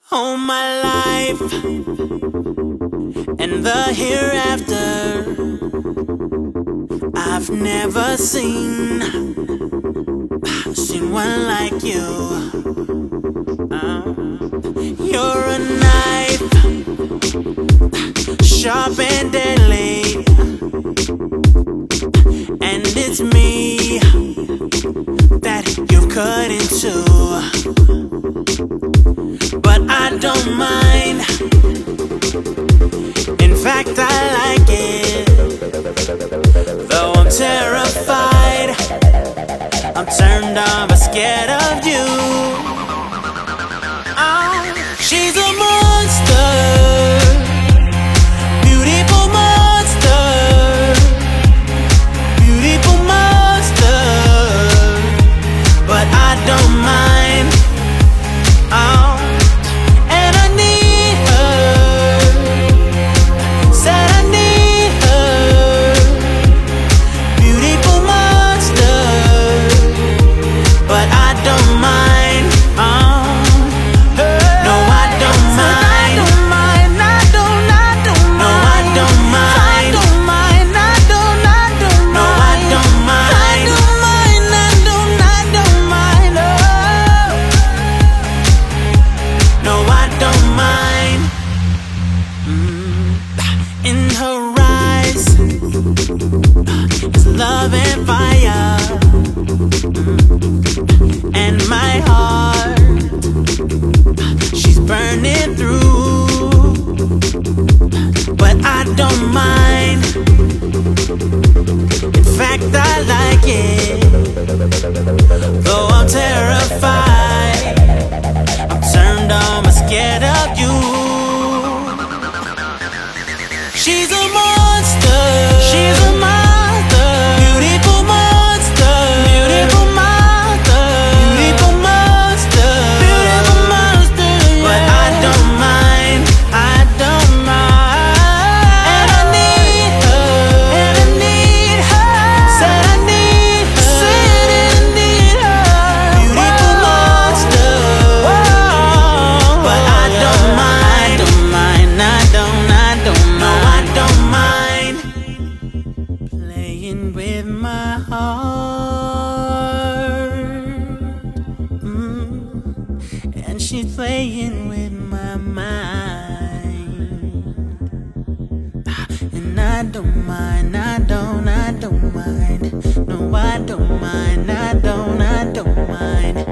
All my life and the hereafter, I've never seen one like you. You're a knife, sharp and deadly, and it's me that you've cut into. But I don't mind. In fact, I like it. Though I'm terrified, I'm turned on but scared of you. She's a monster, beautiful monster, beautiful monster. But I don't mind. And I need her. Said I need her. Beautiful monster. But I don't mind. No, I don't mind. I don't mind. I don't mind. No, I don't mind. I don't mind. I don't mind. No, I don't mind. I don't mind. I don't mind. No, I don't mind. In her eyes is love and fire, and my heart, she's burning through. But I don't mind. In fact, I like it. Though I'm terrified, I'm turned on but scared of you. She's a monster. She's a monster. Beautiful monster. Beautiful monster. Beautiful monster. Beautiful monster. But I don't mind. I don't mind. And I need her. And I need her. Said I need her. Said I need her. Beautiful monster. But I don't mind. Don't mind. I don't. I don't. No, I don't mind. Playing with my heart, and she's playing with my mind. And I don't mind. I don't mind. No, I don't mind. I don't mind.